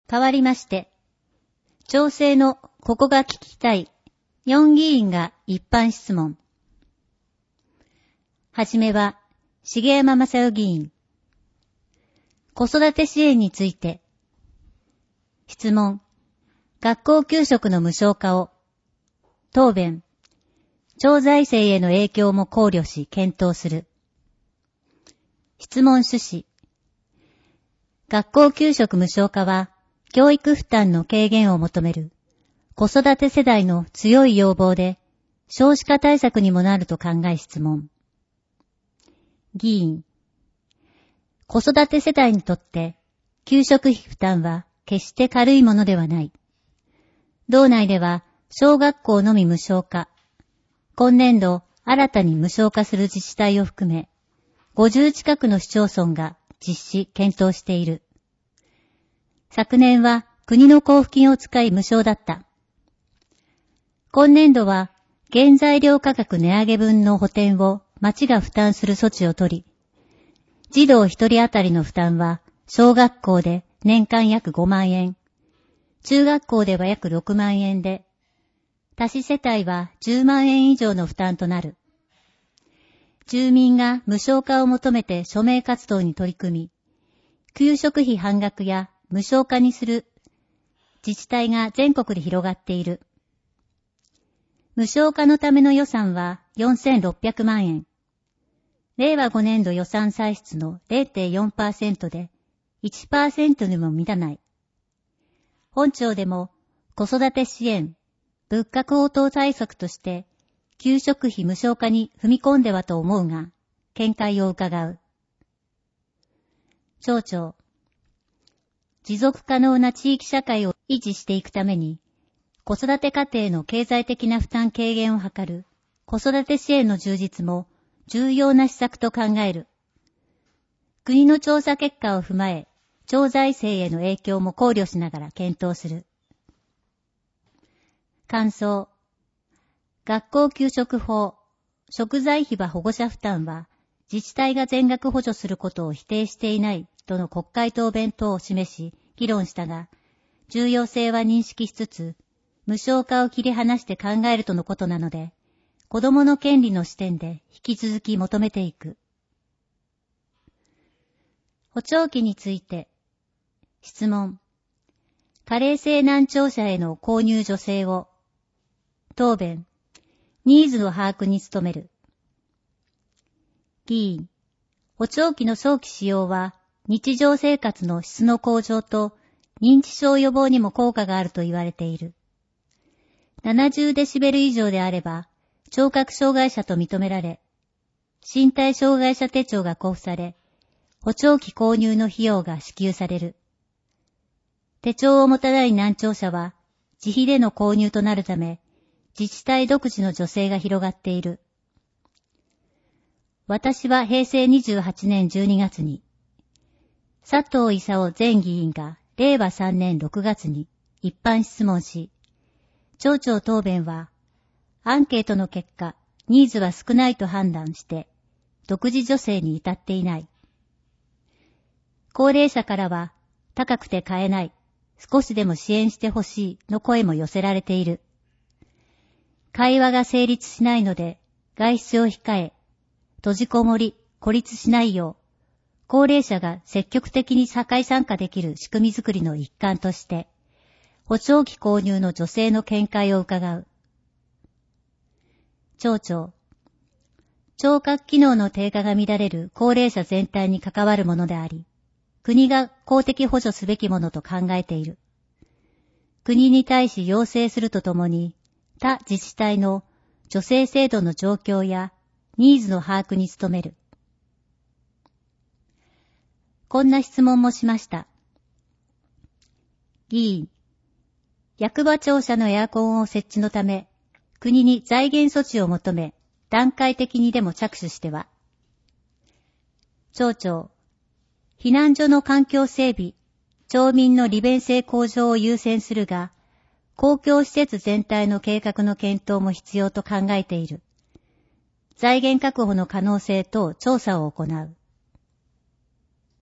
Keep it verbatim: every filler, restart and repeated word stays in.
代わりまして、調整のここが聞きたいよん議員が一般質問。はじめは、重山正代議員。子育て支援について。質問。学校給食の無償化を。答弁。町財政への影響も考慮し検討する。質問趣旨。学校給食無償化は、教育負担の軽減を求める子育て世代の強い要望で、少子化対策にもなると考え質問。議員。子育て世代にとって、給食費負担は決して軽いものではない。道内では、小学校のみ無償化。今年度、新たに無償化する自治体を含め、ごじゅう近くの市町村が実施、検討している。昨年は国の交付金を使い無償だった。今年度は原材料価格値上げ分の補填を町が負担する措置を取り、児童一人当たりの負担は小学校で年間約ごまんえん、中学校では約ろくまんえんで、多子世帯はじゅうまんえん以上の負担となる。住民が無償化を求めて署名活動に取り組み、給食費半額や無償化にする自治体が全国で広がっている。無償化のための予算はよんせんろっぴゃくまんえん。令和ごねん度予算歳出の れいてんよんパーセント で いちパーセント にも満たない。本庁でも子育て支援、物価高騰対策として給食費無償化に踏み込んではと思うが、見解を伺う。町長。持続可能な地域社会を維持していくために、子育て家庭の経済的な負担軽減を図る子育て支援の充実も重要な施策と考える。国の調査結果を踏まえ、町財政への影響も考慮しながら検討する。感想。学校給食法、食材費は保護者負担は自治体が全額補助することを否定していないとの国会答弁等を示し、議論したが、重要性は認識しつつ、無償化を切り離して考えるとのことなので、子どもの権利の視点で引き続き求めていく。補聴器について、質問。加齢性難聴者への購入助成を、答弁。ニーズの把握に努める。議員。補聴器の早期使用は、日常生活の質の向上と認知症予防にも効果があると言われている。ななじゅうデシベル以上であれば、聴覚障害者と認められ、身体障害者手帳が交付され、補聴器購入の費用が支給される。手帳を持たない難聴者は、自費での購入となるため、自治体独自の助成が広がっている。私はへいせいにじゅうはちねんじゅうにがつに、佐藤勲前議員がれいわさんねんろくがつに一般質問し、町長答弁は、アンケートの結果、ニーズは少ないと判断して、独自助成に至っていない。高齢者からは、高くて買えない、少しでも支援してほしいの声も寄せられている。会話が成立しないので、外出を控え、閉じこもり、孤立しないよう、高齢者が積極的に社会参加できる仕組みづくりの一環として、補聴器購入の助成の見解を伺う。町長。聴覚機能の低下が乱れる高齢者全体に関わるものであり、国が公的補助すべきものと考えている。国に対し要請するとともに、他自治体の助成制度の状況やニーズの把握に努める。こんな質問もしました。議員。役場庁舎のエアコンを設置のため、国に財源措置を求め、段階的にでも着手しては。町長。避難所の環境整備、町民の利便性向上を優先するが、公共施設全体の計画の検討も必要と考えている。財源確保の可能性等調査を行う。